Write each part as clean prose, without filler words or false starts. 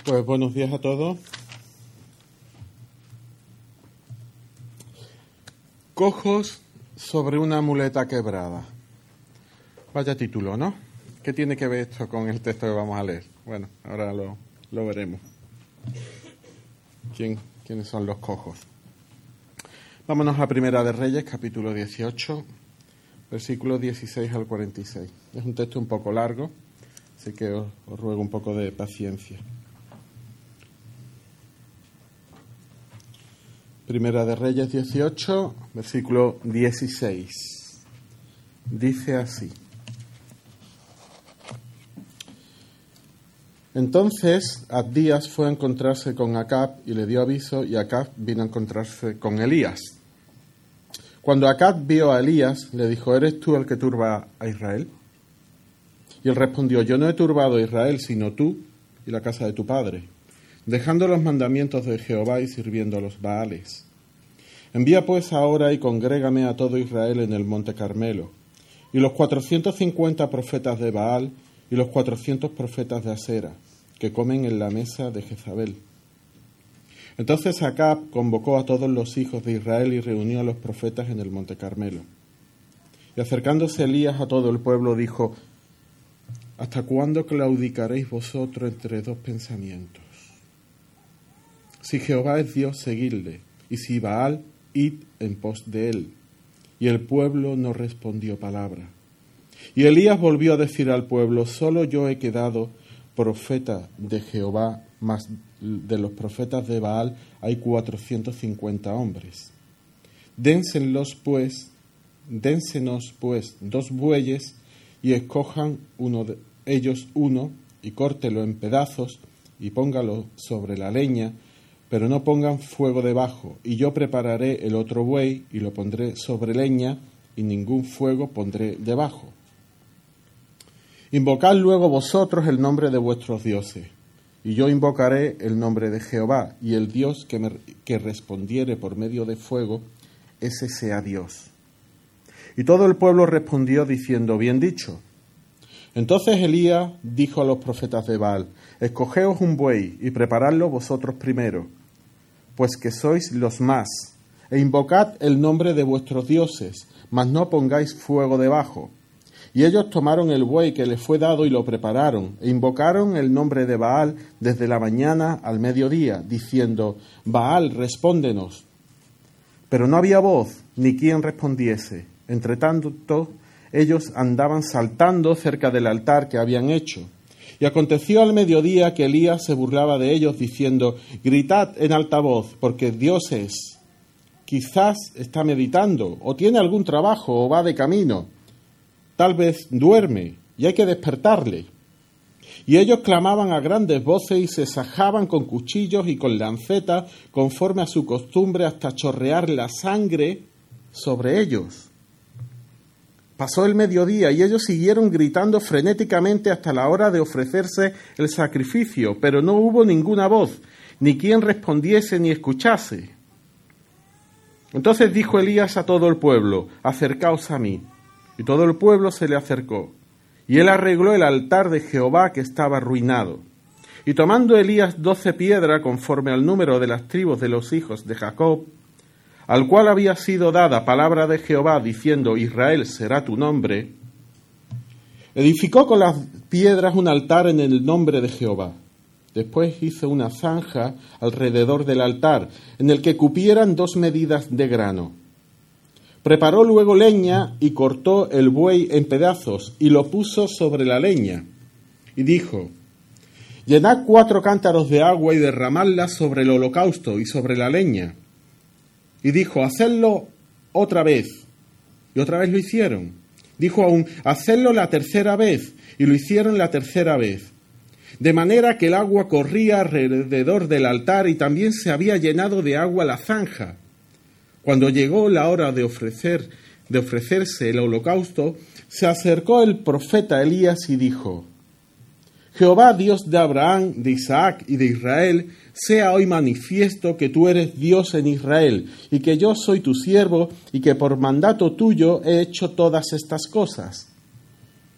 Pues buenos días a todos. Cojos sobre una muleta quebrada. Vaya título, ¿no? ¿Qué tiene que ver esto con el texto que vamos a leer? Bueno, ahora lo veremos. ¿Quiénes son los cojos? Vámonos a Primera de Reyes, capítulo 18, versículos 16 al 46. Es un texto un poco largo, así que os ruego un poco de paciencia. Primera de Reyes 18, versículo 16. Dice así. Entonces Abdías fue a encontrarse con Acab y le dio aviso, y Acab vino a encontrarse con Elías. Cuando Acab vio a Elías, le dijo: ¿Eres tú el que turba a Israel? Y él respondió: Yo no he turbado a Israel, sino tú y la casa de tu padre, dejando los mandamientos de Jehová y sirviendo a los Baales. Envía pues ahora y congrégame a todo Israel en el monte Carmelo, y los 450 profetas de Baal y los 400 profetas de Asera, que comen en la mesa de Jezabel. Entonces Acab convocó a todos los hijos de Israel y reunió a los profetas en el monte Carmelo. Y acercándose Elías a todo el pueblo, dijo: ¿Hasta cuándo claudicaréis vosotros entre dos pensamientos? Si Jehová es Dios, seguidle, y si Baal, id en pos de él. Y el pueblo no respondió palabra. Y Elías volvió a decir al pueblo: Solo yo he quedado profeta de Jehová, mas de los profetas de Baal hay 450 hombres. Dénsenos pues 2 bueyes, y escojan ellos uno, y córtelo en pedazos, y póngalo sobre la leña, pero no pongan fuego debajo, y yo prepararé el otro buey, y lo pondré sobre leña, y ningún fuego pondré debajo. Invocad luego vosotros el nombre de vuestros dioses, y yo invocaré el nombre de Jehová, y el Dios que respondiere por medio de fuego, ese sea Dios. Y todo el pueblo respondió diciendo: Bien dicho. Entonces Elías dijo a los profetas de Baal: Escogeos un buey y preparadlo vosotros primero, pues que sois los más, e invocad el nombre de vuestros dioses, mas no pongáis fuego debajo. Y ellos tomaron el buey que les fue dado y lo prepararon, e invocaron el nombre de Baal desde la mañana al mediodía, diciendo: Baal, respóndenos. Pero no había voz, ni quien respondiese. Entre tanto, ellos andaban saltando cerca del altar que habían hecho. Y aconteció al mediodía que Elías se burlaba de ellos, diciendo: Gritad en alta voz, porque Dios es. Quizás está meditando, o tiene algún trabajo, o va de camino. Tal vez duerme, y hay que despertarle. Y ellos clamaban a grandes voces y se sajaban con cuchillos y con lancetas, conforme a su costumbre, hasta chorrear la sangre sobre ellos. Pasó el mediodía y ellos siguieron gritando frenéticamente hasta la hora de ofrecerse el sacrificio, pero no hubo ninguna voz, ni quien respondiese ni escuchase. Entonces dijo Elías a todo el pueblo: Acercaos a mí. Y todo el pueblo se le acercó, y él arregló el altar de Jehová que estaba arruinado. Y tomando Elías 12 piedras, conforme al número de las tribus de los hijos de Jacob, al cual había sido dada palabra de Jehová, diciendo: Israel será tu nombre, edificó con las piedras un altar en el nombre de Jehová. Después hizo una zanja alrededor del altar, en el que cupieran 2 medidas de grano. Preparó luego leña y cortó el buey en pedazos y lo puso sobre la leña. Y dijo: Llenad 4 cántaros de agua y derramadla sobre el holocausto y sobre la leña. Y dijo: Hacedlo otra vez. Y otra vez lo hicieron. Dijo aún: Hacedlo la tercera vez. Y lo hicieron la tercera vez. De manera que el agua corría alrededor del altar y también se había llenado de agua la zanja. Cuando llegó la hora de ofrecerse el holocausto, se acercó el profeta Elías y dijo: Jehová, Dios de Abraham, de Isaac y de Israel, sea hoy manifiesto que tú eres Dios en Israel, y que yo soy tu siervo, y que por mandato tuyo he hecho todas estas cosas.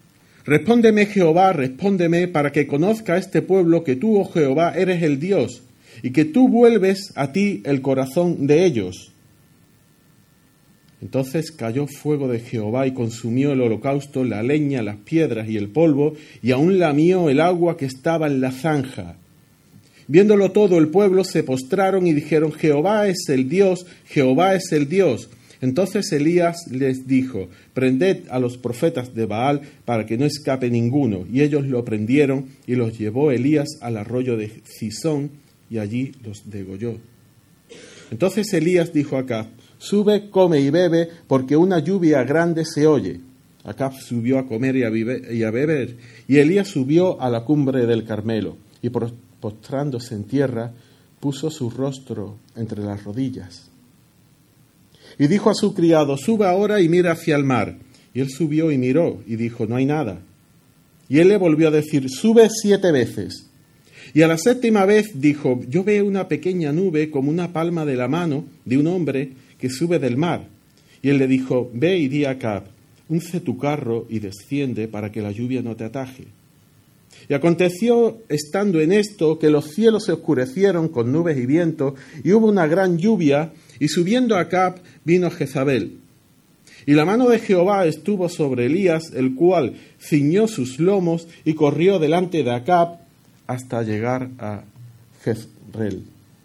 Respóndeme, Jehová, respóndeme, para que conozca este pueblo que tú, oh Jehová, eres el Dios, y que tú vuelves a ti el corazón de ellos. Entonces cayó fuego de Jehová y consumió el holocausto, la leña, las piedras y el polvo, y aún lamió el agua que estaba en la zanja. Viéndolo todo, el pueblo se postraron y dijeron: Jehová es el Dios, Jehová es el Dios. Entonces Elías les dijo: prended a los profetas de Baal para que no escape ninguno. Y ellos lo prendieron y los llevó Elías al arroyo de Cisón y allí los degolló. Entonces Elías dijo a Acab: sube, come y bebe, porque una lluvia grande se oye. Acab subió a comer y a beber, y Elías subió a la cumbre del Carmelo, y postrándose en tierra, puso su rostro entre las rodillas. Y dijo a su criado: sube ahora y mira hacia el mar. Y él subió y miró, y dijo: no hay nada. Y él le volvió a decir: sube 7 veces. Y a la 7ª vez dijo: yo veo una pequeña nube como una palma de la mano de un hombre que sube del mar. Y él le dijo: ve y di a Acab: unce tu carro y desciende para que la lluvia no te ataje. Y aconteció, estando en esto, que los cielos se oscurecieron con nubes y viento, y hubo una gran lluvia, y subiendo a Acab vino Jezabel. Y la mano de Jehová estuvo sobre Elías, el cual ciñó sus lomos y corrió delante de Acab hasta llegar a Jezreel.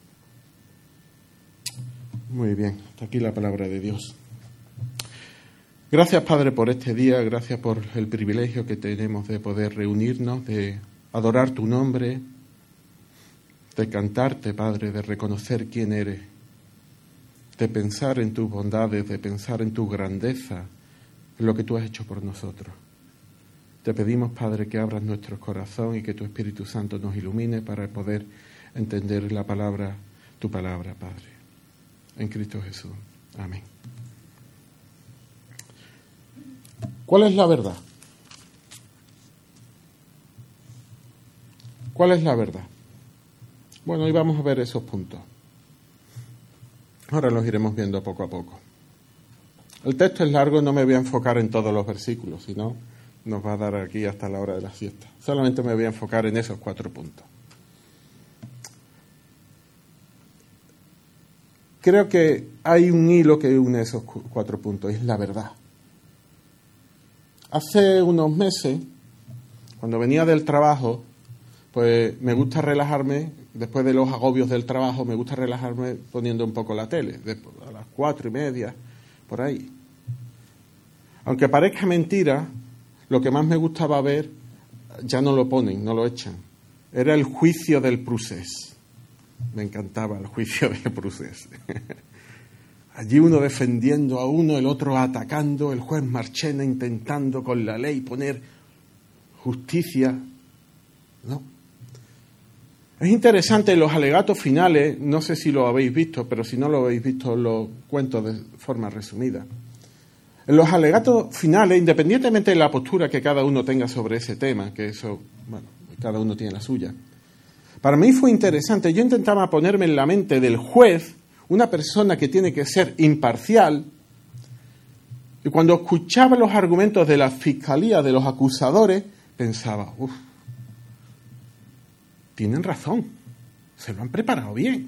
Muy bien, hasta aquí la palabra de Dios. Gracias, Padre, por este día, gracias por el privilegio que tenemos de poder reunirnos, de adorar tu nombre, de cantarte, Padre, de reconocer quién eres, de pensar en tus bondades, de pensar en tu grandeza, en lo que tú has hecho por nosotros. Te pedimos, Padre, que abras nuestro corazón y que tu Espíritu Santo nos ilumine para poder entender la palabra, tu palabra, Padre. En Cristo Jesús. Amén. ¿Cuál es la verdad? ¿Cuál es la verdad? Bueno, hoy vamos a ver esos puntos. Ahora los iremos viendo poco a poco. El texto es largo, no me voy a enfocar en todos los versículos, sino nos va a dar aquí hasta la hora de la siesta. Solamente me voy a enfocar en esos 4 puntos. Creo que hay un hilo que une esos 4 puntos, es la verdad. Hace unos meses, cuando venía del trabajo, pues me gusta relajarme, después de los agobios del trabajo, me gusta relajarme poniendo un poco la tele, a las 4:30, por ahí. Aunque parezca mentira, lo que más me gustaba ver, ya no lo ponen, no lo echan. Era el juicio del Prusés. Me encantaba el juicio del Prusés. Allí uno defendiendo a uno, el otro atacando, el juez Marchena intentando con la ley poner justicia. ¿No? Es interesante, los alegatos finales, no sé si lo habéis visto, pero si no lo habéis visto lo cuento de forma resumida. En los alegatos finales, independientemente de la postura que cada uno tenga sobre ese tema, que eso, bueno, cada uno tiene la suya, para mí fue interesante. Yo intentaba ponerme en la mente del juez, una persona que tiene que ser imparcial, y cuando escuchaba los argumentos de la fiscalía, de los acusadores, pensaba: tienen razón, se lo han preparado bien.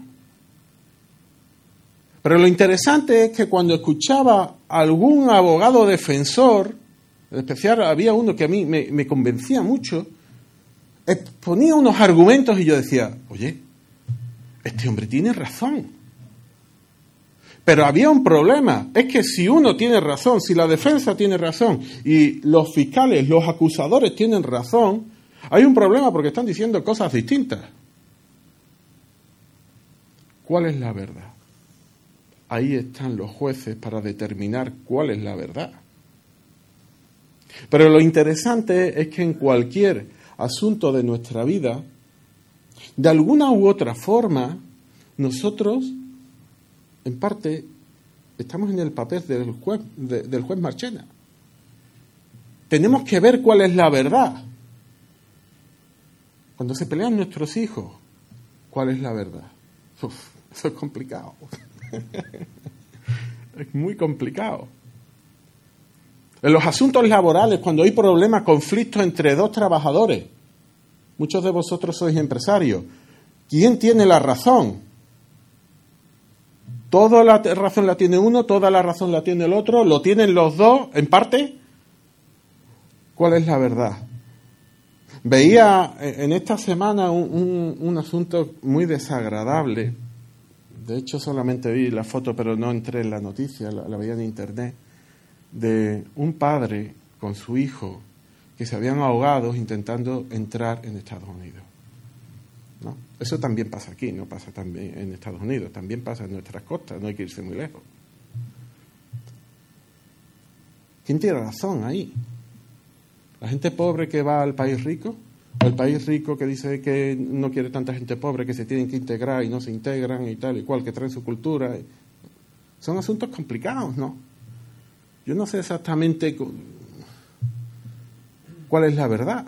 Pero lo interesante es que cuando escuchaba a algún abogado defensor, en especial había uno que a mí me convencía mucho, exponía unos argumentos y yo decía: oye, este hombre tiene razón. Pero había un problema, es que si uno tiene razón, si la defensa tiene razón y los fiscales, los acusadores tienen razón, hay un problema porque están diciendo cosas distintas. ¿Cuál es la verdad? Ahí están los jueces para determinar cuál es la verdad. Pero lo interesante es que en cualquier asunto de nuestra vida, de alguna u otra forma, nosotros, en parte, estamos en el papel del juez Marchena. Tenemos que ver cuál es la verdad. Cuando se pelean nuestros hijos, ¿cuál es la verdad? Eso es complicado. Es muy complicado. En los asuntos laborales, cuando hay problemas, conflictos entre dos trabajadores. Muchos de vosotros sois empresarios. ¿Quién tiene la razón? ¿Toda la razón la tiene uno? ¿Toda la razón la tiene el otro? ¿Lo tienen los dos en parte? ¿Cuál es la verdad? Veía en esta semana un asunto muy desagradable. De hecho, solamente vi la foto, pero no entré en la noticia, la veía en internet, de un padre con su hijo que se habían ahogado intentando entrar en Estados Unidos. ¿No? Eso también pasa aquí, no pasa también en Estados Unidos, también pasa en nuestras costas, no hay que irse muy lejos. ¿Quién tiene razón ahí? ¿La gente pobre que va al país rico? ¿O el país rico que dice que no quiere tanta gente pobre, que se tienen que integrar y no se integran y tal y cual, que traen su cultura? Son asuntos complicados, ¿no? Yo no sé exactamente cuál es la verdad.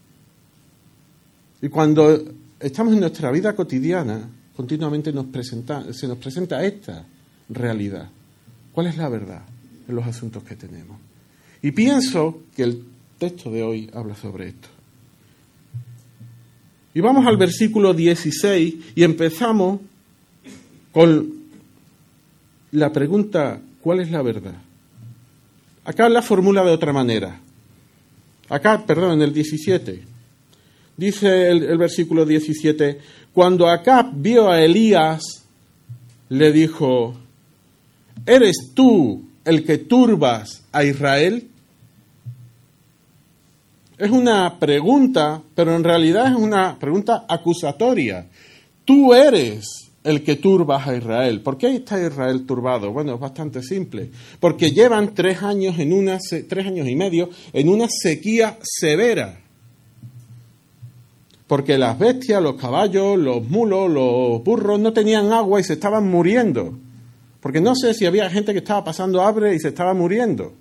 Y cuando estamos en nuestra vida cotidiana, continuamente se nos presenta esta realidad. ¿Cuál es la verdad en los asuntos que tenemos? Y pienso que el texto de hoy habla sobre esto. Y vamos al versículo 16 y empezamos con la pregunta, ¿cuál es la verdad? Acá la formula de otra manera. En el 17. Dice el versículo 17, cuando Acab vio a Elías, le dijo, ¿eres tú el que turbas a Israel? Es una pregunta, pero en realidad es una pregunta acusatoria. Tú eres el que turbas a Israel. ¿Por qué está Israel turbado? Bueno, es bastante simple. Porque llevan 3 años y medio en una sequía severa. Porque las bestias, los caballos, los mulos, los burros no tenían agua y se estaban muriendo. Porque no sé si había gente que estaba pasando hambre y se estaba muriendo.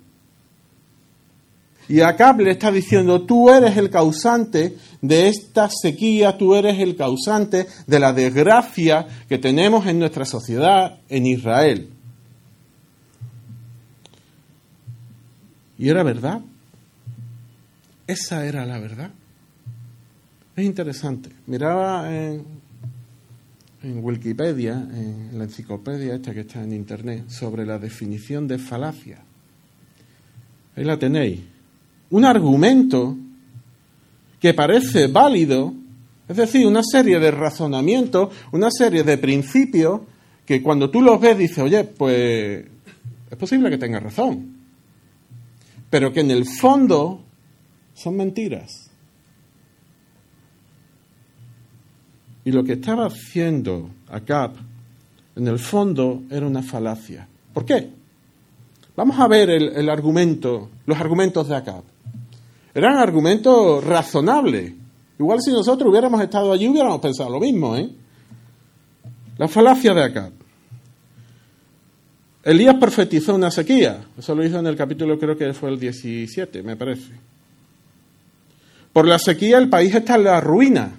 Y Acab le está diciendo, tú eres el causante de esta sequía, tú eres el causante de la desgracia que tenemos en nuestra sociedad en Israel. ¿Y era verdad? ¿Esa era la verdad? Es interesante. Miraba en Wikipedia, en la enciclopedia esta que está en internet, sobre la definición de falacia. Ahí la tenéis. Un argumento que parece válido, es decir, una serie de razonamientos, una serie de principios que cuando tú los ves dices, oye, pues es posible que tengas razón, pero que en el fondo son mentiras. Y lo que estaba haciendo Acab, en el fondo, era una falacia. ¿Por qué? Vamos a ver los argumentos de Acab. Eran argumentos razonables. Igual si nosotros hubiéramos estado allí, hubiéramos pensado lo mismo, ¿eh? La falacia de Acab. Elías profetizó una sequía. Eso lo hizo en el capítulo, creo que fue el 17, me parece. Por la sequía el país está en la ruina.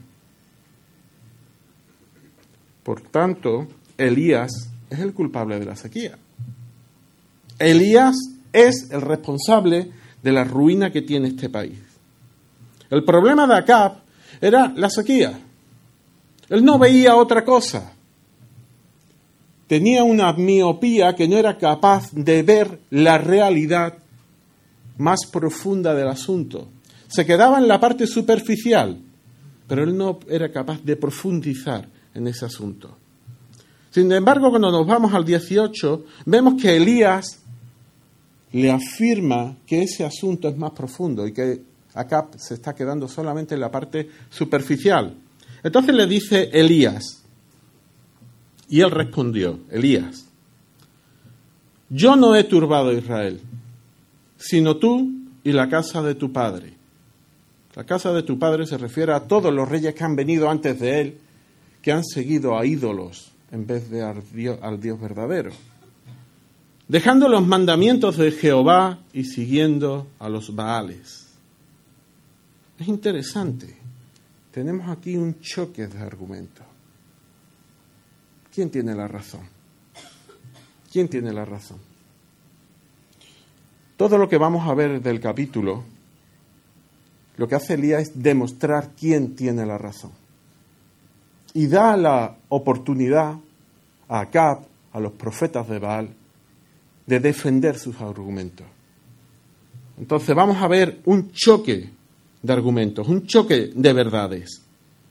Por tanto, Elías es el culpable de la sequía. Elías es el responsable de la ruina que tiene este país. El problema de Acab era la sequía. Él no veía otra cosa. Tenía una miopía que no era capaz de ver la realidad más profunda del asunto. Se quedaba en la parte superficial, pero él no era capaz de profundizar en ese asunto. Sin embargo, cuando nos vamos al 18, vemos que Elías le afirma que ese asunto es más profundo y que Acab se está quedando solamente en la parte superficial. Entonces le dice Elías, y él respondió, Elías, yo no he turbado a Israel, sino tú y la casa de tu padre. La casa de tu padre se refiere a todos los reyes que han venido antes de él, que han seguido a ídolos en vez de al Dios verdadero, dejando los mandamientos de Jehová y siguiendo a los Baales. Es interesante. Tenemos aquí un choque de argumentos. ¿Quién tiene la razón? ¿Quién tiene la razón? Todo lo que vamos a ver del capítulo, lo que hace Elías es demostrar quién tiene la razón. Y da la oportunidad a Acab, a los profetas de Baal, de defender sus argumentos. Entonces vamos a ver un choque de argumentos, un choque de verdades.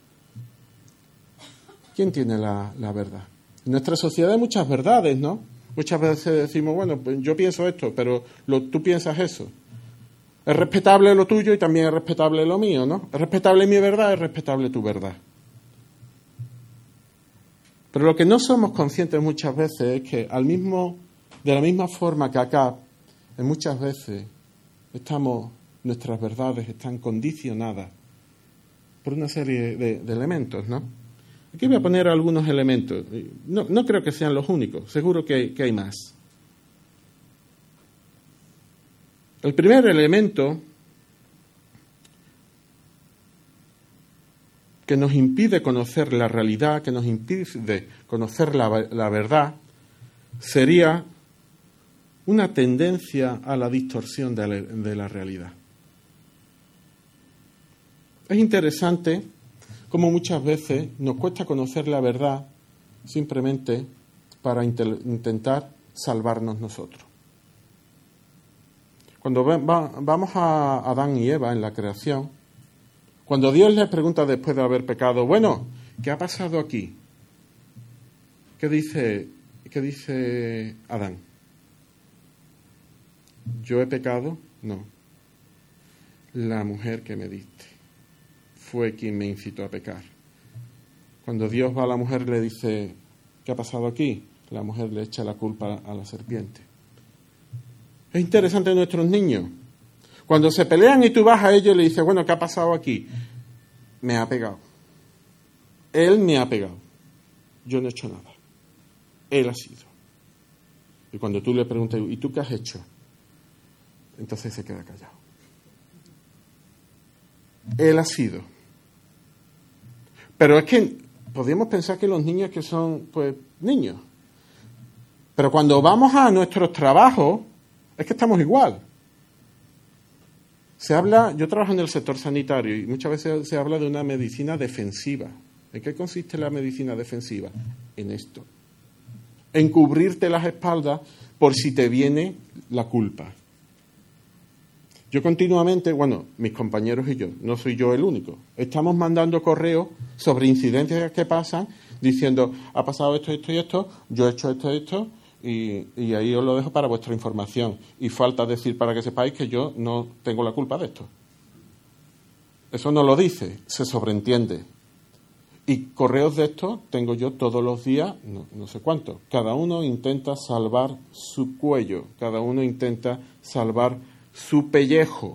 ¿Quién tiene la verdad? En nuestra sociedad hay muchas verdades, ¿no? Muchas veces decimos, bueno, pues yo pienso esto, pero tú piensas eso. Es respetable lo tuyo y también es respetable lo mío, ¿no? Es respetable mi verdad, es respetable tu verdad. Pero lo que no somos conscientes muchas veces es que de la misma forma que acá, muchas veces nuestras verdades están condicionadas por una serie de elementos, ¿no? Aquí voy a poner algunos elementos. No creo que sean los únicos, seguro que hay más. El primer elemento que nos impide conocer la realidad, que nos impide conocer la verdad, sería una tendencia a la distorsión de la realidad. Es interesante cómo muchas veces nos cuesta conocer la verdad simplemente para intentar salvarnos nosotros. Cuando vamos a Adán y Eva en la creación, cuando Dios les pregunta después de haber pecado, bueno, ¿qué ha pasado aquí? ¿Qué dice Adán? ¿Yo he pecado? No. La mujer que me diste fue quien me incitó a pecar. Cuando Dios va a la mujer le dice, ¿qué ha pasado aquí? La mujer le echa la culpa a la serpiente. Es interesante nuestros niños. Cuando se pelean y tú vas a ellos y le dices, bueno, ¿qué ha pasado aquí? Me ha pegado. Él me ha pegado. Yo no he hecho nada. Él ha sido. Y cuando tú le preguntas, ¿y tú qué has hecho? Entonces se queda callado. Él ha sido. Pero es que podríamos pensar que los niños que son, pues, niños. Pero cuando vamos a nuestros trabajos, es que estamos igual. Yo trabajo en el sector sanitario y muchas veces se habla de una medicina defensiva. ¿En qué consiste la medicina defensiva? En esto. En cubrirte las espaldas por si te viene la culpa. Yo continuamente, mis compañeros y yo, no soy yo el único, estamos mandando correos sobre incidencias que pasan diciendo, ha pasado esto, esto y esto, yo he hecho esto y esto, y ahí os lo dejo para vuestra información. Y falta decir para que sepáis que yo no tengo la culpa de esto. Eso no lo dice, se sobreentiende. Y correos de estos tengo yo todos los días, no sé cuántos. Cada uno intenta salvar su cuello, cada uno intenta salvar su pellejo.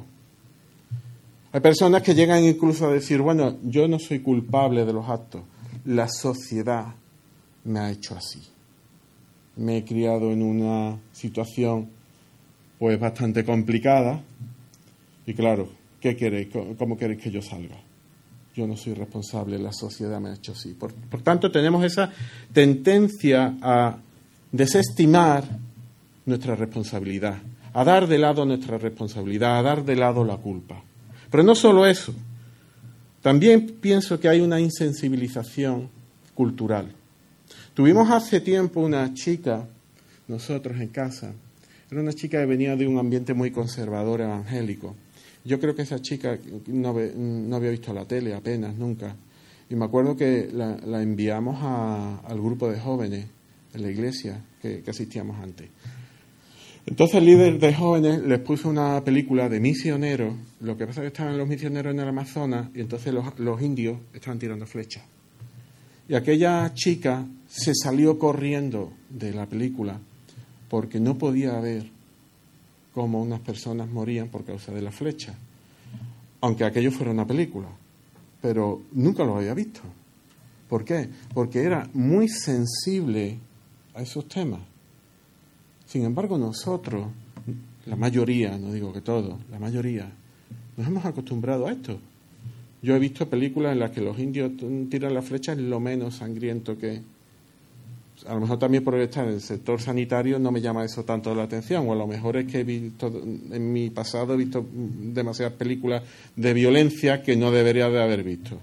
Hay personas que llegan incluso a decir, bueno, yo no soy culpable de los actos, la sociedad me ha hecho así. Me he criado en una situación pues bastante complicada y claro, ¿qué queréis? ¿Cómo queréis que yo salga? Yo no soy responsable, la sociedad me ha hecho así. Por tanto, tenemos esa tendencia a desestimar nuestra responsabilidad, a dar de lado nuestra responsabilidad, a dar de lado la culpa. Pero no solo eso, también pienso que hay una insensibilización cultural. Tuvimos hace tiempo una chica, nosotros en casa, era una chica que venía de un ambiente muy conservador evangélico. Yo creo que esa chica no había visto la tele apenas, nunca. Y me acuerdo que la enviamos al grupo de jóvenes en la iglesia que asistíamos antes. Entonces el líder de jóvenes les puso una película de misioneros. Lo que pasa es que estaban los misioneros en el Amazonas y entonces los indios estaban tirando flechas. Y aquella chica se salió corriendo de la película porque no podía ver cómo unas personas morían por causa de la flecha. Aunque aquello fuera una película. Pero nunca lo había visto. ¿Por qué? Porque era muy sensible a esos temas. Sin embargo, nosotros, la mayoría, no digo que todos, la mayoría, nos hemos acostumbrado a esto. Yo he visto películas en las que los indios tiran la flecha, es lo menos sangriento que... A lo mejor también por estar en el sector sanitario no me llama eso tanto la atención, o a lo mejor es que en mi pasado he visto demasiadas películas de violencia que no debería de haber visto.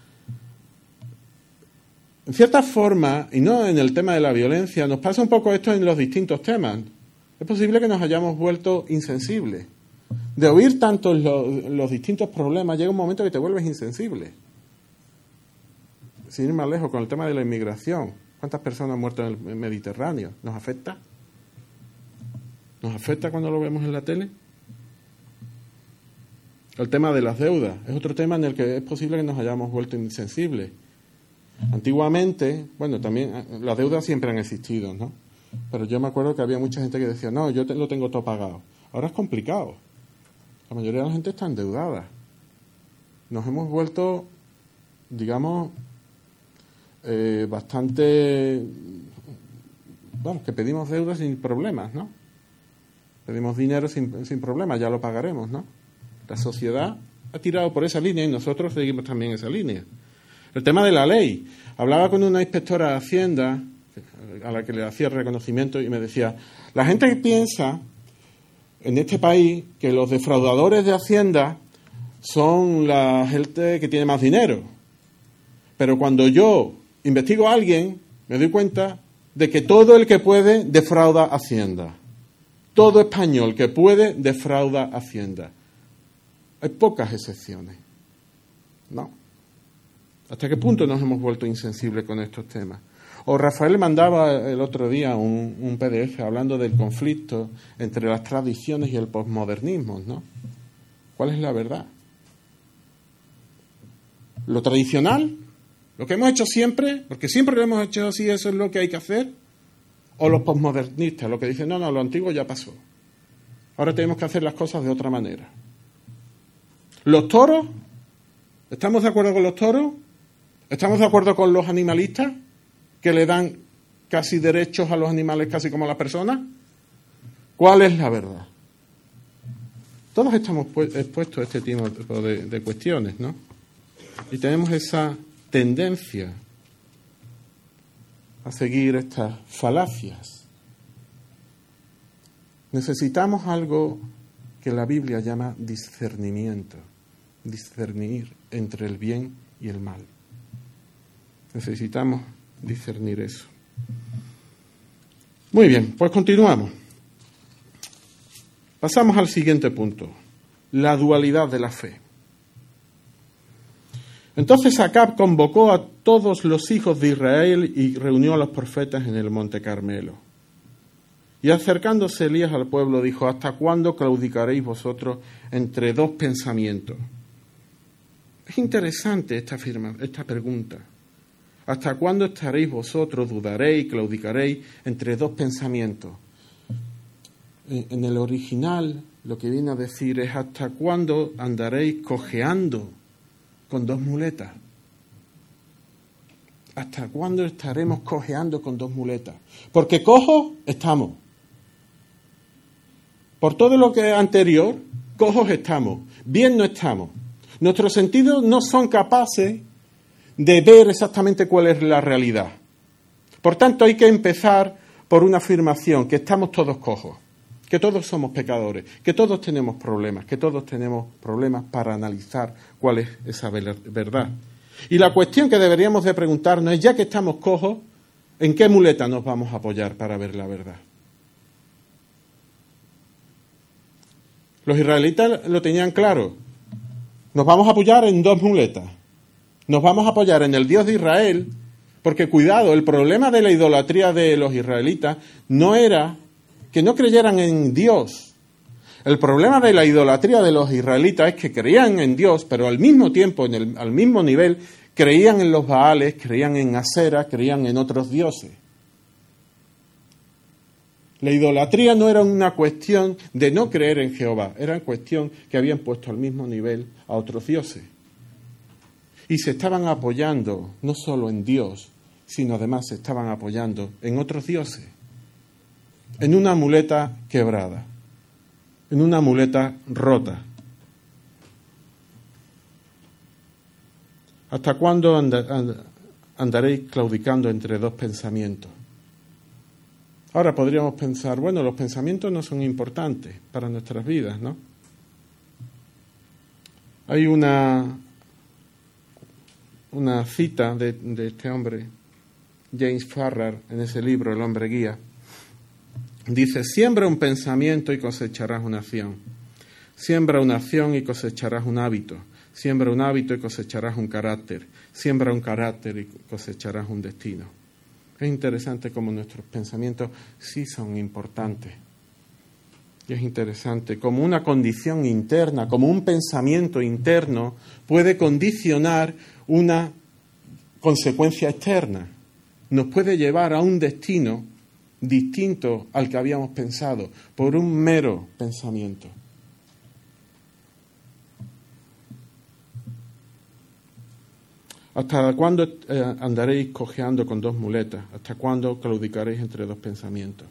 En cierta forma, y no en el tema de la violencia, nos pasa un poco esto en los distintos temas. Es posible que nos hayamos vuelto insensibles. De oír tanto los distintos problemas, llega un momento que te vuelves insensible. Sin ir más lejos, con el tema de la inmigración. ¿Cuántas personas han muerto en el Mediterráneo? ¿Nos afecta? ¿Nos afecta cuando lo vemos en la tele? El tema de las deudas es otro tema en el que es posible que nos hayamos vuelto insensibles. Antiguamente, bueno, también las deudas siempre han existido, ¿no? Pero yo me acuerdo que había mucha gente que decía, no, yo lo tengo todo pagado. Ahora es complicado. La mayoría de la gente está endeudada. Nos hemos vuelto, digamos, bastante, bueno, que pedimos deudas sin problemas, ¿no? Pedimos dinero sin problemas, ya lo pagaremos, ¿no? La sociedad ha tirado por esa línea y nosotros seguimos también esa línea. El tema de la ley. Hablaba con una inspectora de Hacienda a la que le hacía el reconocimiento y me decía, la gente que piensa en este país que los defraudadores de Hacienda son la gente que tiene más dinero. Pero cuando yo investigo a alguien, me doy cuenta de que todo el que puede defrauda Hacienda. Todo español que puede defrauda Hacienda. Hay pocas excepciones. ¿No? ¿Hasta qué punto nos hemos vuelto insensibles con estos temas? O Rafael mandaba el otro día un PDF hablando del conflicto entre las tradiciones y el posmodernismo, ¿no? ¿Cuál es la verdad? ¿Lo tradicional? ¿Lo que hemos hecho siempre? Porque siempre lo hemos hecho así, eso es lo que hay que hacer. ¿O los posmodernistas, lo que dicen, no, lo antiguo ya pasó. Ahora tenemos que hacer las cosas de otra manera. ¿Los toros? ¿Estamos de acuerdo con los toros? ¿Estamos de acuerdo con los animalistas que le dan casi derechos a los animales casi como a las personas? ¿Cuál es la verdad? Todos estamos expuestos a este tipo de cuestiones, ¿no? Y tenemos esa tendencia a seguir estas falacias. Necesitamos algo que la Biblia llama discernimiento, discernir entre el bien y el mal. Necesitamos discernir eso. Muy bien, pues continuamos. Pasamos al siguiente punto, la dualidad de la fe. Entonces Acab convocó a todos los hijos de Israel y reunió a los profetas en el monte Carmelo. Y acercándose Elías al pueblo dijo, ¿hasta cuándo claudicaréis vosotros entre dos pensamientos? Es interesante esta pregunta. ¿Hasta cuándo estaréis vosotros, dudaréis, claudicaréis entre dos pensamientos? En el original lo que viene a decir es ¿hasta cuándo andaréis cojeando con dos muletas? ¿Hasta cuándo estaremos cojeando con dos muletas? Porque cojos estamos. Por todo lo que es anterior, cojos estamos. Bien no estamos. Nuestros sentidos no son capaces de ver exactamente cuál es la realidad. Por tanto, hay que empezar por una afirmación, que estamos todos cojos, que todos somos pecadores, que todos tenemos problemas para analizar cuál es esa verdad. Y la cuestión que deberíamos de preguntarnos es, ya que estamos cojos, ¿en qué muleta nos vamos a apoyar para ver la verdad? Los israelitas lo tenían claro. Nos vamos a apoyar en dos muletas. Nos vamos a apoyar en el Dios de Israel, porque cuidado, el problema de la idolatría de los israelitas no era que no creyeran en Dios. El problema de la idolatría de los israelitas es que creían en Dios, pero al mismo tiempo, al mismo nivel, creían en los Baales, creían en Asera, creían en otros dioses. La idolatría no era una cuestión de no creer en Jehová, era cuestión que habían puesto al mismo nivel a otros dioses. Y se estaban apoyando no solo en Dios, sino además se estaban apoyando en otros dioses, en una muleta quebrada, en una muleta rota. ¿Hasta cuándo andaréis claudicando entre dos pensamientos? Ahora podríamos pensar, bueno, los pensamientos no son importantes para nuestras vidas, ¿no? Hay una cita de este hombre, James Farrar, en ese libro, El hombre guía. Dice, siembra un pensamiento y cosecharás una acción. Siembra una acción y cosecharás un hábito. Siembra un hábito y cosecharás un carácter. Siembra un carácter y cosecharás un destino. Es interesante cómo nuestros pensamientos sí son importantes. Y es interesante cómo una condición interna, como un pensamiento interno, puede condicionar una consecuencia externa. Nos puede llevar a un destino distinto al que habíamos pensado, por un mero pensamiento. ¿Hasta cuándo andaréis cojeando con dos muletas? ¿Hasta cuándo claudicaréis entre dos pensamientos?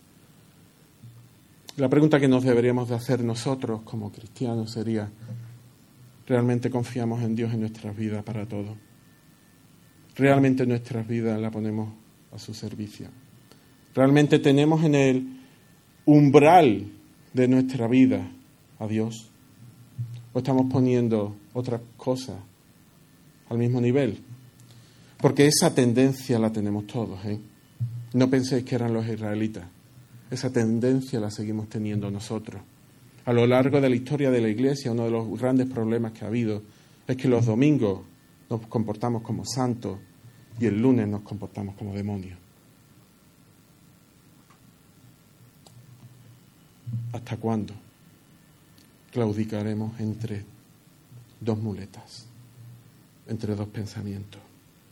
La pregunta que nos deberíamos de hacer nosotros como cristianos sería, ¿realmente confiamos en Dios en nuestras vidas para todo? ¿Realmente nuestras vidas la ponemos a su servicio? ¿Realmente tenemos en el umbral de nuestra vida a Dios? ¿O estamos poniendo otras cosas al mismo nivel? Porque esa tendencia la tenemos todos, ¿eh? No penséis que eran los israelitas. Esa tendencia la seguimos teniendo nosotros. A lo largo de la historia de la Iglesia, uno de los grandes problemas que ha habido es que los domingos nos comportamos como santos y el lunes nos comportamos como demonios. ¿Hasta cuándo claudicaremos entre dos muletas, entre dos pensamientos?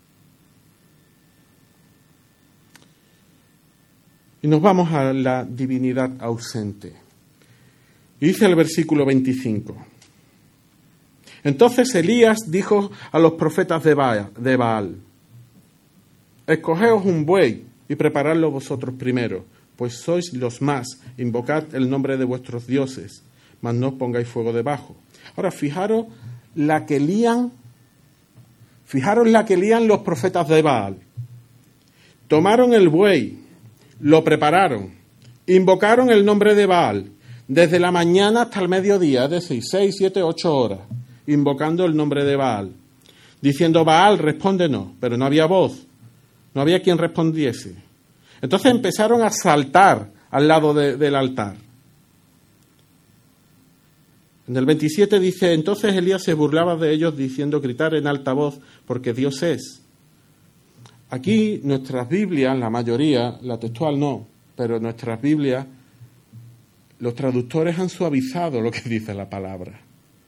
Y nos vamos a la divinidad ausente. Y dice el versículo 25. Entonces Elías dijo a los profetas de Baal, escogeos un buey y preparadlo vosotros primero, pues sois los más, invocad el nombre de vuestros dioses, mas no os pongáis fuego debajo. Ahora, fijaros la que lían los profetas de Baal. Tomaron el buey, lo prepararon, invocaron el nombre de Baal, desde la mañana hasta el mediodía, es decir, 6, 7, 8 horas, invocando el nombre de Baal, diciendo, Baal, respóndenos, pero no había voz, no había quien respondiese. Entonces empezaron a saltar al lado del altar. En el 27 dice, entonces Elías se burlaba de ellos diciendo, gritar en alta voz, porque Dios es. Aquí nuestras Biblias, la mayoría, la textual no, pero nuestras Biblias, los traductores han suavizado lo que dice la palabra.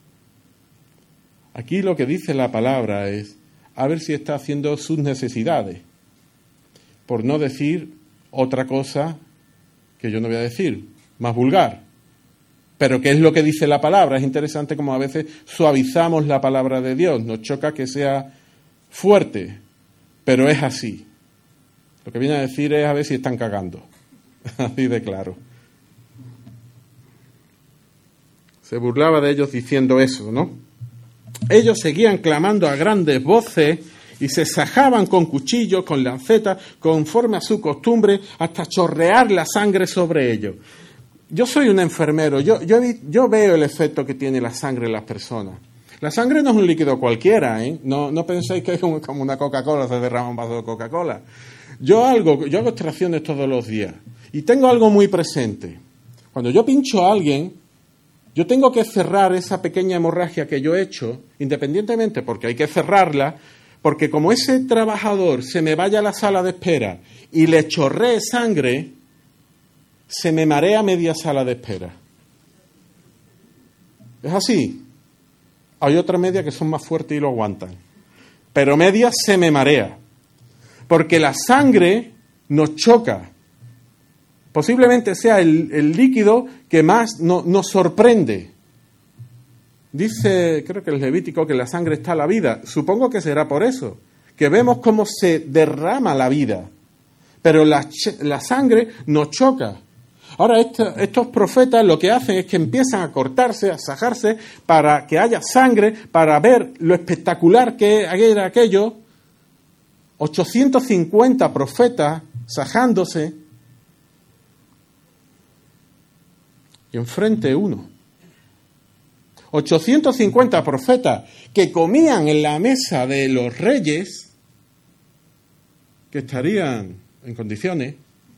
Aquí lo que dice la palabra es, a ver si está haciendo sus necesidades, por no decir otra cosa que yo no voy a decir, más vulgar. Pero ¿qué es lo que dice la palabra? Es interesante como a veces suavizamos la palabra de Dios, nos choca que sea fuerte, pero es así. Lo que viene a decir es a ver si están cagando, así de claro. Se burlaba de ellos diciendo eso, ¿no? Ellos seguían clamando a grandes voces y se sajaban con cuchillos, con lancetas, conforme a su costumbre, hasta chorrear la sangre sobre ellos. Yo soy un enfermero, yo veo el efecto que tiene la sangre en las personas. La sangre no es un líquido cualquiera, ¿eh? No penséis que es como una Coca-Cola, se derrama un vaso de Coca-Cola. Yo hago extracciones todos los días y tengo algo muy presente. Cuando yo pincho a alguien, yo tengo que cerrar esa pequeña hemorragia que yo he hecho, independientemente, porque hay que cerrarla, porque como ese trabajador se me vaya a la sala de espera y le chorree sangre, se me marea media sala de espera. Es así. Hay otras medias que son más fuertes y lo aguantan. Pero media se me marea. Porque la sangre nos choca. Posiblemente sea el líquido que más nos sorprende. Dice, creo que el Levítico, que en la sangre está la vida. Supongo que será por eso. Que vemos cómo se derrama la vida. Pero la sangre nos choca. Ahora estos profetas lo que hacen es que empiezan a cortarse, a sajarse, para que haya sangre, para ver lo espectacular que era aquello. 850 profetas sajándose. y enfrente uno. 850 profetas que comían en la mesa de los reyes, que estarían en condiciones,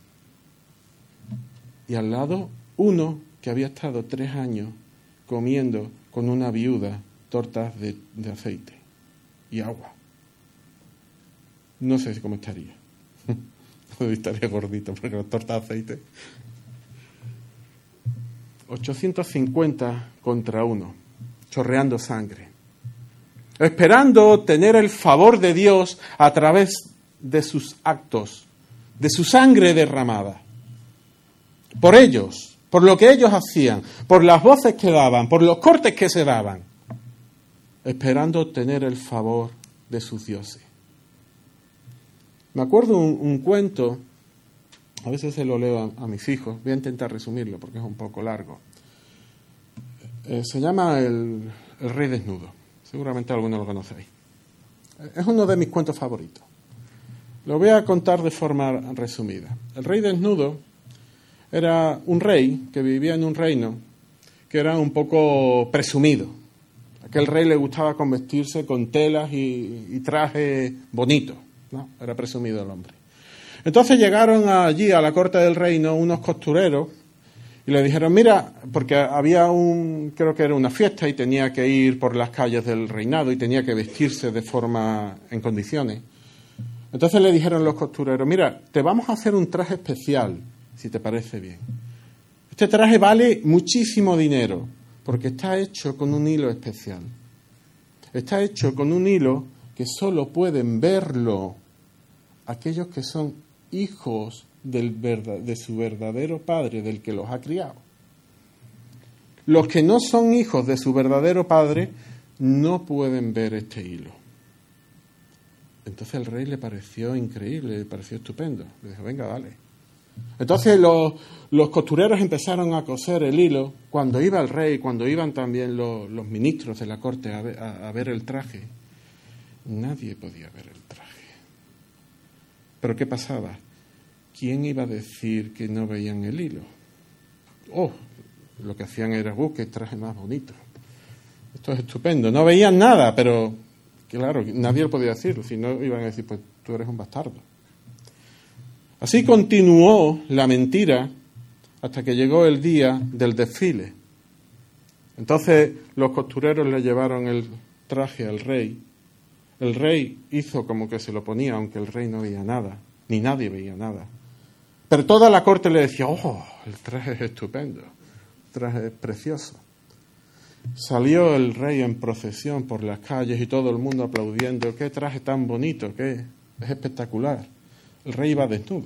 y al lado uno que había estado 3 años comiendo con una viuda tortas de aceite y agua. No sé cómo estaría. Estaría gordito, porque las tortas de aceite. 850 contra 1, chorreando sangre, esperando obtener el favor de Dios a través de sus actos, de su sangre derramada. Por ellos, por lo que ellos hacían, por las voces que daban, por los cortes que se daban, esperando obtener el favor de sus dioses. Me acuerdo un cuento, a veces se lo leo a mis hijos, voy a intentar resumirlo porque es un poco largo. Se llama el Rey Desnudo, seguramente algunos lo conocéis. Es uno de mis cuentos favoritos. Lo voy a contar de forma resumida. El Rey Desnudo era un rey que vivía en un reino que era un poco presumido. A aquel rey le gustaba vestirse con telas y trajes bonitos, ¿no? Era presumido el hombre. Entonces llegaron allí a la corte del reino unos costureros y le dijeron, mira, porque había creo que era una fiesta y tenía que ir por las calles del reinado y tenía que vestirse de forma en condiciones. Entonces le dijeron los costureros, mira, te vamos a hacer un traje especial, si te parece bien. Este traje vale muchísimo dinero porque está hecho con un hilo especial. Está hecho con un hilo que solo pueden verlo aquellos que son hijos de su verdadero padre, del que los ha criado. Los que no son hijos de su verdadero padre no pueden ver este hilo. Entonces el rey le pareció increíble, le pareció estupendo. Le dijo, venga, dale. Entonces los costureros empezaron a coser el hilo. Cuando iba el rey, cuando iban también los ministros de la corte a ver el traje, nadie podía ver el traje. ¿Pero qué pasaba? ¿Quién iba a decir que no veían el hilo? Lo que hacían era, qué traje más bonito. Esto es estupendo. No veían nada, pero claro, nadie lo podía decir. Si no, iban a decir, pues tú eres un bastardo. Así continuó la mentira hasta que llegó el día del desfile. Entonces los costureros le llevaron el traje al rey. El rey hizo como que se lo ponía, aunque el rey no veía nada, ni nadie veía nada. Pero toda la corte le decía, el traje es estupendo, el traje es precioso. Salió el rey en procesión por las calles y todo el mundo aplaudiendo, qué traje tan bonito, es espectacular. El rey iba desnudo.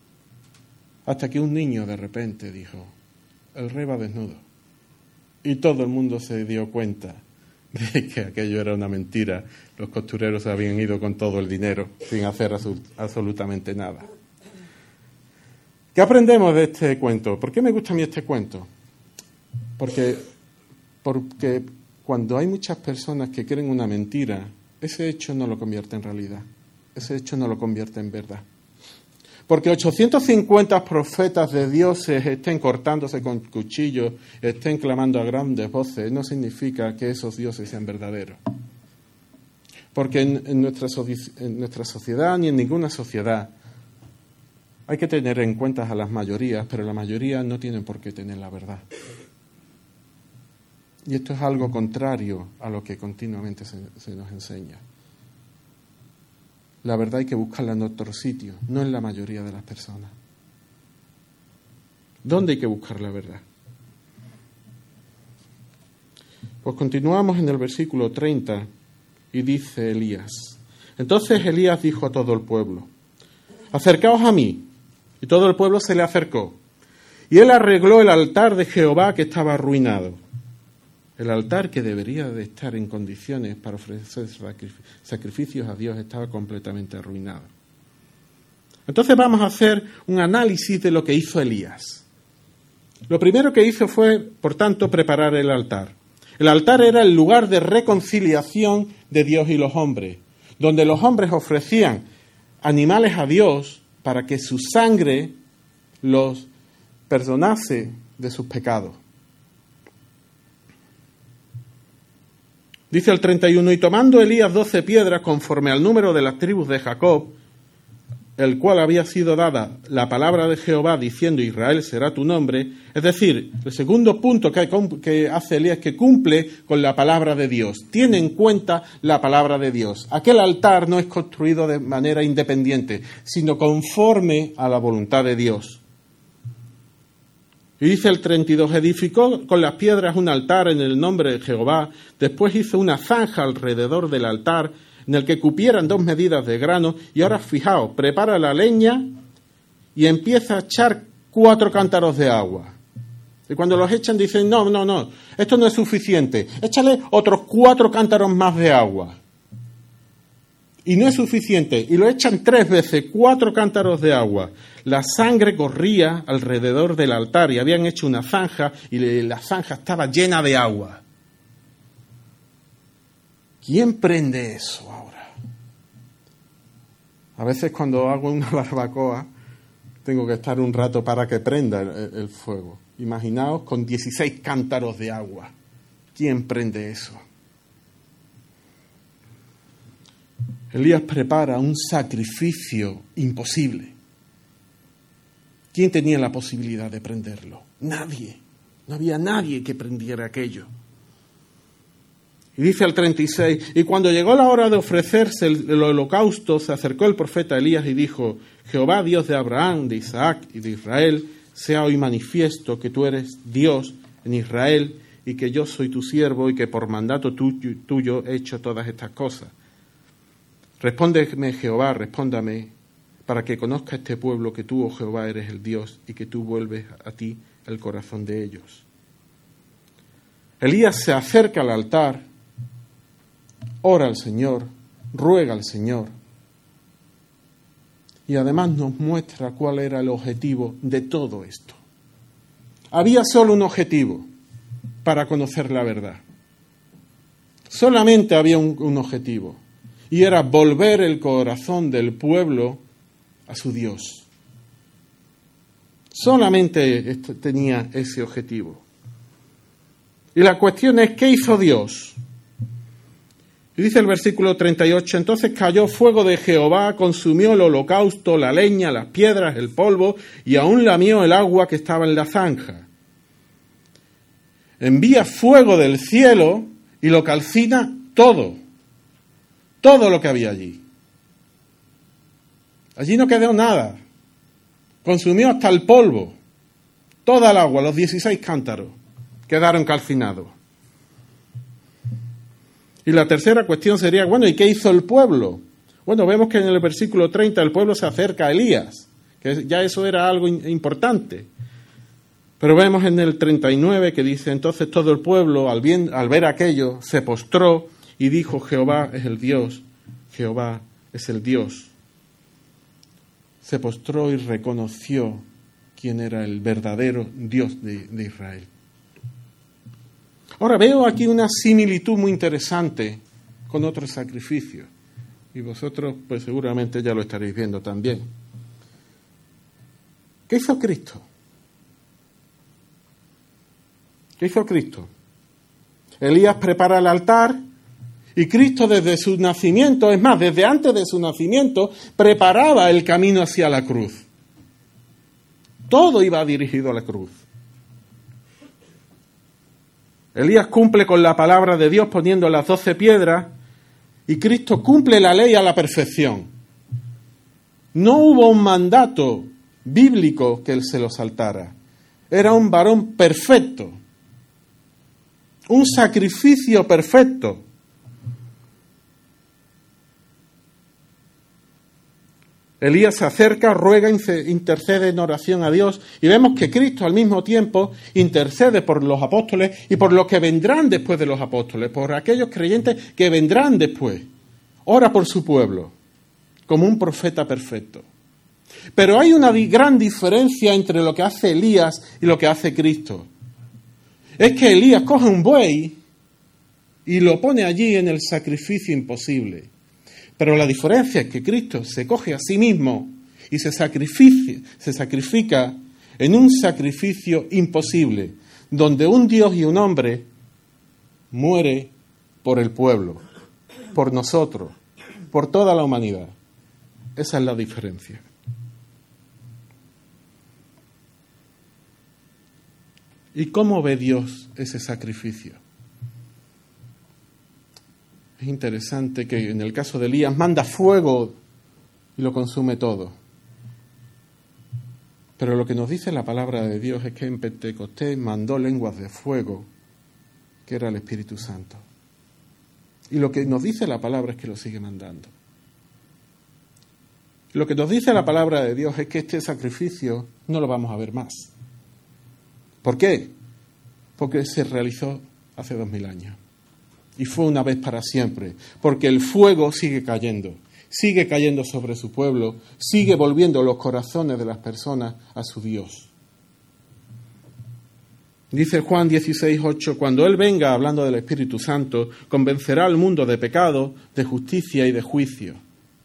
Hasta que un niño de repente dijo, el rey va desnudo. Y todo el mundo se dio cuenta de que aquello era una mentira. Los costureros habían ido con todo el dinero sin hacer absolutamente nada. ¿Qué aprendemos de este cuento? ¿Por qué me gusta a mí este cuento? Porque cuando hay muchas personas que creen una mentira, ese hecho no lo convierte en realidad. Ese hecho no lo convierte en verdad. Porque 850 profetas de dioses estén cortándose con cuchillos, estén clamando a grandes voces, no significa que esos dioses sean verdaderos. Porque en nuestra sociedad, ni en ninguna sociedad, hay que tener en cuenta a las mayorías, pero la mayoría no tienen por qué tener la verdad. Y esto es algo contrario a lo que continuamente se nos enseña. La verdad hay que buscarla en otro sitio, no en la mayoría de las personas. ¿Dónde hay que buscar la verdad? Pues continuamos en el versículo 30 y dice Elías. Entonces Elías dijo a todo el pueblo, acercaos a mí. Y todo el pueblo se le acercó. Y él arregló el altar de Jehová que estaba arruinado. El altar que debería de estar en condiciones para ofrecer sacrificios a Dios estaba completamente arruinado. Entonces vamos a hacer un análisis de lo que hizo Elías. Lo primero que hizo fue, por tanto, preparar el altar. El altar era el lugar de reconciliación de Dios y los hombres, donde los hombres ofrecían animales a Dios para que su sangre los perdonase de sus pecados. Dice el 31, y tomando Elías 12 piedras conforme al número de las tribus de Jacob, el cual había sido dada la palabra de Jehová diciendo Israel será tu nombre. Es decir, el segundo punto que hace Elías es que cumple con la palabra de Dios, tiene en cuenta la palabra de Dios. Aquel altar no es construido de manera independiente, sino conforme a la voluntad de Dios. Y dice el 32, edificó con las piedras un altar en el nombre de Jehová, después hizo una zanja alrededor del altar en el que cupieran 2 medidas de grano, y ahora fijaos, prepara la leña y empieza a echar 4 cántaros de agua. Y cuando los echan dicen, no, esto no es suficiente, échale otros 4 cántaros más de agua. Y no es suficiente, y lo echan 3 veces, 4 cántaros de agua. La sangre corría alrededor del altar y habían hecho una zanja y la zanja estaba llena de agua. ¿Quién prende eso ahora? A veces cuando hago una barbacoa tengo que estar un rato para que prenda el fuego. Imaginaos con 16 cántaros de agua. ¿Quién prende eso? Elías prepara un sacrificio imposible. ¿Quién tenía la posibilidad de prenderlo? Nadie. No había nadie que prendiera aquello. Y dice el 36, y cuando llegó la hora de ofrecerse el holocausto, se acercó el profeta Elías y dijo, Jehová, Dios de Abraham, de Isaac y de Israel, sea hoy manifiesto que tú eres Dios en Israel y que yo soy tu siervo y que por mandato tuyo he hecho todas estas cosas. Respóndeme, Jehová, respóndame, para que conozca este pueblo que tú, oh Jehová, eres el Dios y que tú vuelves a ti el corazón de ellos. Elías se acerca al altar, ora al Señor, ruega al Señor y además nos muestra cuál era el objetivo de todo esto. Había solo un objetivo para conocer la verdad. Solamente había un objetivo. Y era volver el corazón del pueblo a su Dios. Solamente tenía ese objetivo. Y la cuestión es, ¿qué hizo Dios? Y dice el versículo 38, entonces cayó fuego de Jehová, consumió el holocausto, la leña, las piedras, el polvo, y aún lamió el agua que estaba en la zanja. Envía fuego del cielo y lo calcina todo lo que había allí. Allí no quedó nada. Consumió hasta el polvo, toda el agua, los 16 cántaros quedaron calcinados. Y la tercera cuestión sería, bueno, ¿y qué hizo el pueblo? Bueno, vemos que en el versículo 30 el pueblo se acerca a Elías, que ya eso era algo importante. Pero vemos en el 39 que dice, entonces todo el pueblo, al ver aquello, se postró y dijo, Jehová es el Dios, Jehová es el Dios. Se postró y reconoció quién era el verdadero Dios de Israel. Ahora veo aquí una similitud muy interesante con otro sacrificio. Y vosotros pues seguramente ya lo estaréis viendo también. ¿Qué hizo Cristo? ¿Qué hizo Cristo? Elías prepara el altar y Cristo desde su nacimiento, es más, desde antes de su nacimiento, preparaba el camino hacia la cruz. Todo iba dirigido a la cruz. Elías cumple con la palabra de Dios poniendo las 12 piedras y Cristo cumple la ley a la perfección. No hubo un mandato bíblico que él se lo saltara. Era un varón perfecto. Un sacrificio perfecto. Elías se acerca, ruega, intercede en oración a Dios y vemos que Cristo al mismo tiempo intercede por los apóstoles y por los que vendrán después de los apóstoles, por aquellos creyentes que vendrán después. Ora por su pueblo, como un profeta perfecto. Pero hay una gran diferencia entre lo que hace Elías y lo que hace Cristo. Es que Elías coge un buey y lo pone allí en el sacrificio imposible. Pero la diferencia es que Cristo se coge a sí mismo y se sacrifica en un sacrificio imposible, donde un Dios y un hombre muere por el pueblo, por nosotros, por toda la humanidad. Esa es la diferencia. ¿Y cómo ve Dios ese sacrificio? Es interesante que en el caso de Elías manda fuego y lo consume todo. Pero lo que nos dice la palabra de Dios es que en Pentecostés mandó lenguas de fuego, que era el Espíritu Santo. Y lo que nos dice la palabra es que lo sigue mandando. Lo que nos dice la palabra de Dios es que este sacrificio no lo vamos a ver más. ¿Por qué? Porque se realizó hace 2000 años. Y fue una vez para siempre. Porque el fuego sigue cayendo sobre su pueblo, sigue volviendo los corazones de las personas a su Dios. Dice Juan 16:8, cuando Él venga, hablando del Espíritu Santo, convencerá al mundo de pecado, de justicia y de juicio.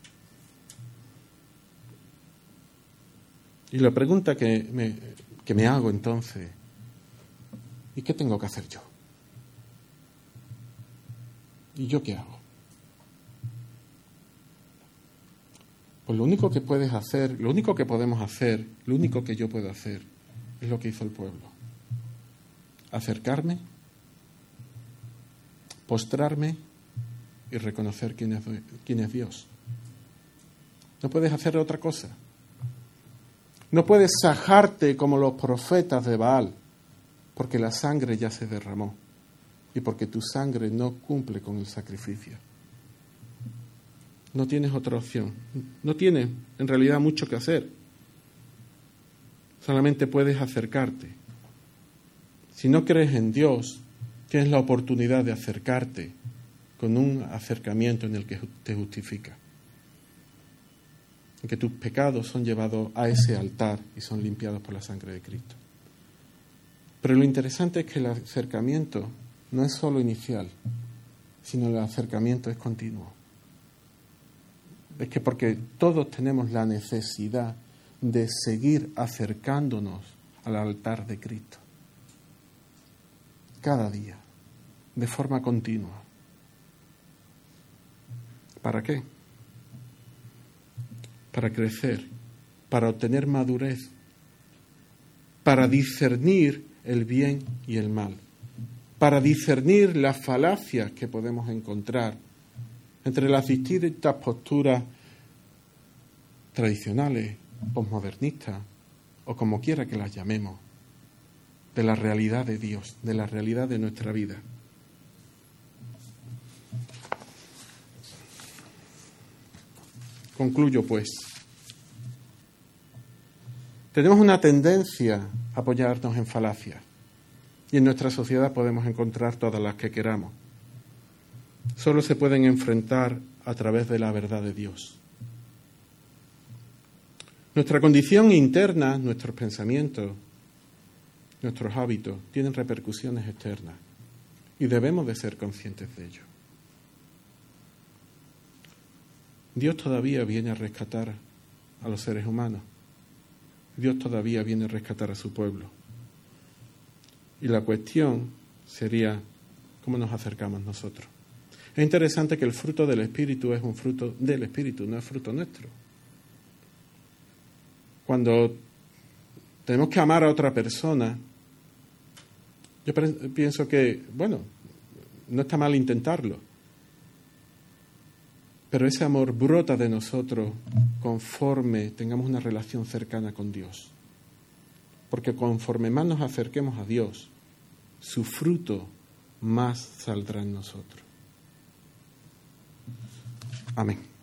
Y la pregunta que me hago entonces, ¿y qué tengo que hacer yo? ¿Y yo qué hago? Pues lo único que puedes hacer, lo único que podemos hacer, lo único que yo puedo hacer, es lo que hizo el pueblo. Acercarme, postrarme y reconocer quién es Dios. No puedes hacer otra cosa. No puedes sajarte como los profetas de Baal, porque la sangre ya se derramó y porque tu sangre no cumple con el sacrificio. No tienes otra opción. No tienes, en realidad, mucho que hacer. Solamente puedes acercarte. Si no crees en Dios, tienes la oportunidad de acercarte con un acercamiento en el que te justifica. En que tus pecados son llevados a ese altar y son limpiados por la sangre de Cristo. Pero lo interesante es que el acercamiento no es solo inicial, sino el acercamiento es continuo. Es que porque todos tenemos la necesidad de seguir acercándonos al altar de Cristo. Cada día, de forma continua. ¿Para qué? Para crecer, para obtener madurez, para discernir el bien y el mal, para discernir las falacias que podemos encontrar entre las distintas posturas tradicionales, posmodernistas, o como quiera que las llamemos, de la realidad de Dios, de la realidad de nuestra vida. Concluyo, pues. Tenemos una tendencia a apoyarnos en falacias, y en nuestra sociedad podemos encontrar todas las que queramos. Solo se pueden enfrentar a través de la verdad de Dios. Nuestra condición interna, nuestros pensamientos, nuestros hábitos, tienen repercusiones externas y debemos de ser conscientes de ello. Dios todavía viene a rescatar a los seres humanos. Dios todavía viene a rescatar a su pueblo. Y la cuestión sería cómo nos acercamos nosotros. Es interesante que el fruto del Espíritu es un fruto del Espíritu, no es fruto nuestro. Cuando tenemos que amar a otra persona, yo pienso que, bueno, no está mal intentarlo, pero ese amor brota de nosotros conforme tengamos una relación cercana con Dios. Porque conforme más nos acerquemos a Dios, su fruto más saldrá en nosotros. Amén.